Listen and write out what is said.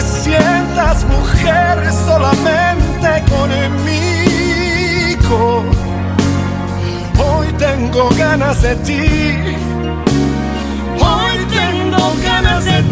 te sientas mujer solamente conmigo. Hoy tengo ganas de ti. Hoy tengo ganas de ti.